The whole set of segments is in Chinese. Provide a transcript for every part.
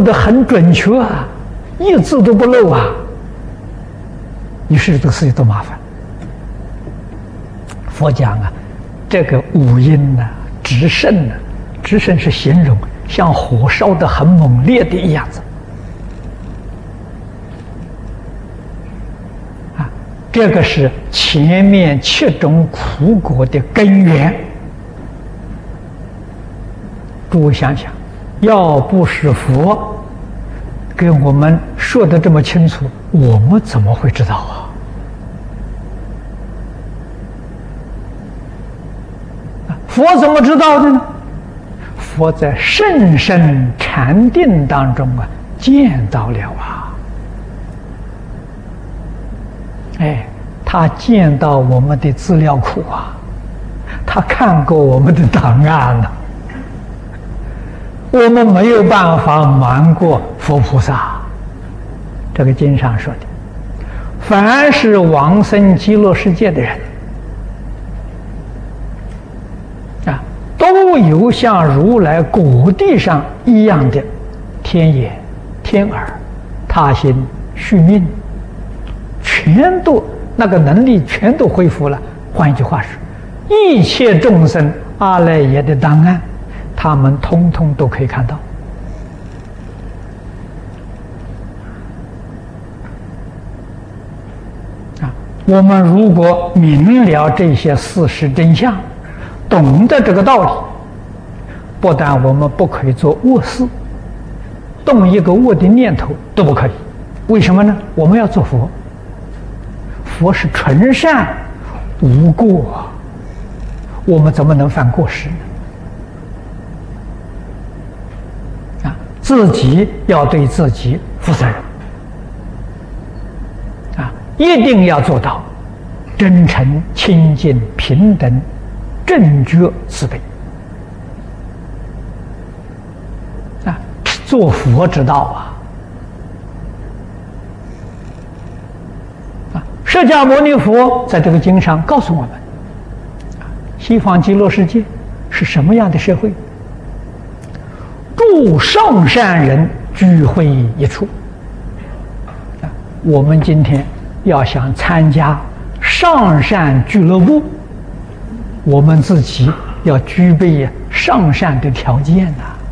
得很准确啊，一字都不漏啊。你是这个事情多麻烦。佛讲啊，这个五阴呢，直盛呢，直盛是形容像火烧得很猛烈的一样子啊，这个是前面7种苦果的根源。诸位想想，要不是佛给我们说的这么清楚，我们怎么会知道啊？佛怎么知道的呢？佛在甚深禅定当中啊，见到了啊。哎，他见到我们的资料库啊，他看过我们的档案了。我们没有办法瞒过佛菩萨。这个经上说的，凡是往生极乐世界的人啊，都有像如来果地上一样的天眼、天耳、他心、续命，全都那个能力全都恢复了。换一句话说，一切众生阿赖耶的档案，他们通通都可以看到。我们如果明了这些事实真相，懂得这个道理，不但我们不可以做恶事，动一个恶的念头都不可以。为什么呢？我们要做佛，佛是纯善无过，我们怎么能犯过失呢？啊，自己要对自己负责任。一定要做到真诚、清净、平等、正觉、慈悲啊！做佛之道啊！释迦牟尼佛在这个经上告诉我们，西方极乐世界是什么样的社会？诸上善人聚会一处。我们今天要想参加上善俱乐部，我们自己要具备上善的条件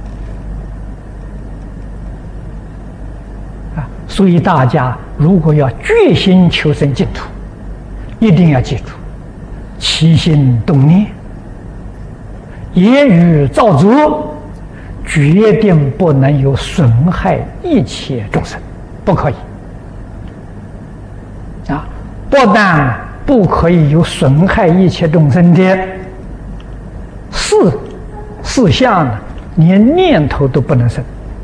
啊！所以大家如果要决心求生净土，一定要记住：起心动念、言语造作，决定不能有损害一切众生，不可以。不但不可以有损害一切众生的事项呢，连念头都不能生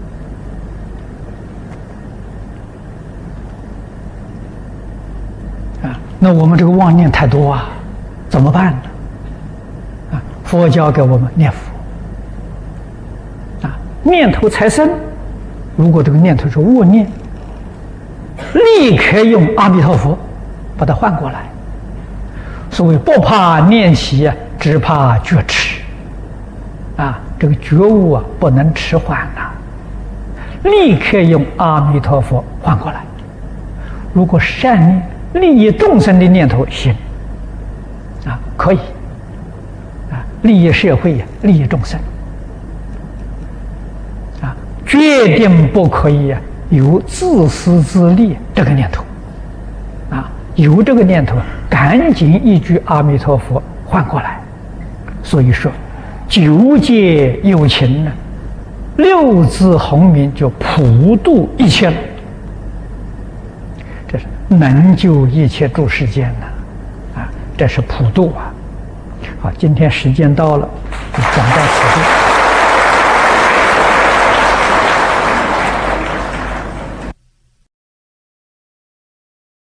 啊！那我们这个妄念太多啊，怎么办呢？啊，佛教给我们念佛啊，念头才生。如果这个念头是恶念，立刻用阿弥陀佛把它换过来。所谓不怕念起，只怕觉迟啊！这个觉悟啊，不能迟缓啊，立刻用阿弥陀佛换过来。如果善念、利益众生的念头行啊，可以啊，利益社会、利益众生啊，决定不可以有自私自利这个念头。有这个念头，赶紧一句阿弥陀佛换过来。所以说，九界有情呢，6字洪名就普度一切了，这是能救一切诸世间呢，啊，这是普度啊。好，今天时间到了，就讲到此处。